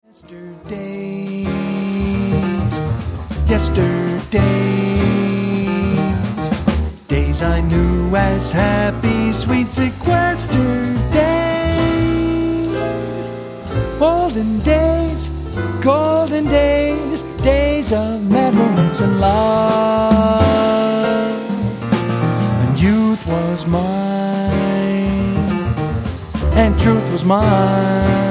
Yesterdays, yesterdays, days I knew as happy, sweet sequestered days. Olden days, golden days, days of meadowlands and love. When youth was mine, and truth was mine.